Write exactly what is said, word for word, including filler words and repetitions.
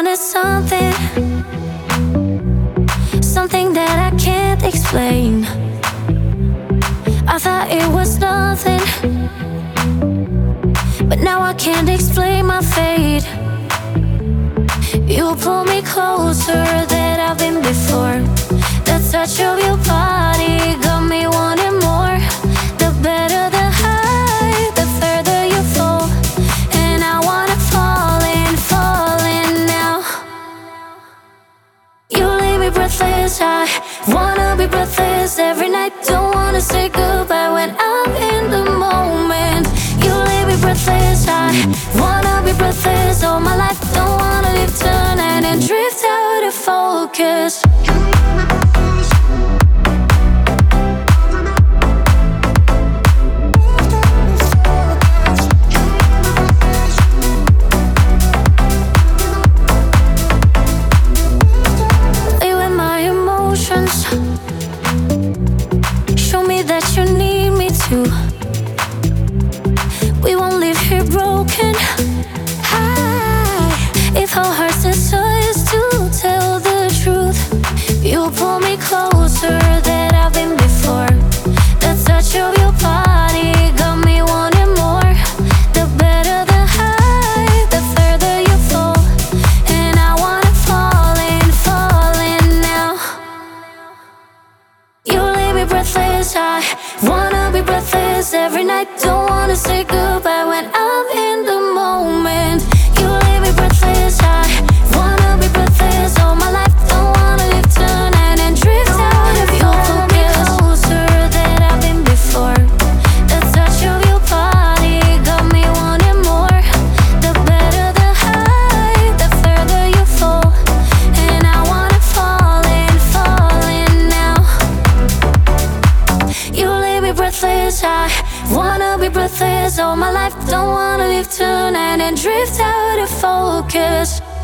wanted something, something that I can't explain. I thought it was nothing, but now I can't explain my fate. You pull me closer than I've been before. The touch of your body got me wanting more. The better the high, the further you fall. And I wanna fall in, fall in now. You leave me breathless, I wanna be breathless every night. Don't wanna say goodbye when I'm in the moment. You leave me breathless, I wanna be breathless all my life. Don't wanna live tonight and drift out of focus. Play with my emotions, show me that you need me too. We won't leave here broken. If our hearts decide to tell the truth, you pull me closer than I've been before. The touch of your body got me wanting more. The better the high, the further you fall. And I wanna fall in, fall in now. You leave me breathless, I wanna be breathless every night. Don't wanna say goodbye when I'm in the moment. You leave me breathless, I wanna be breathless all my life. Don't wanna live tonight and drift out of your focus. Closer than I've been before. The touch of your body got me wanting more. The better the high, the further you fall. And I wanna fall in, fall in now. You leave me breathless, I wanna be breathless all my life. Don't wanna live tonight and drift out of focus.